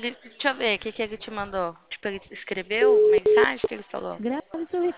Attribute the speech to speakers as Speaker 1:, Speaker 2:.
Speaker 1: Deixa eu ver, o que que ele te mandou? Tipo, ele escreveu mensagem? O que ele falou?
Speaker 2: Grave seu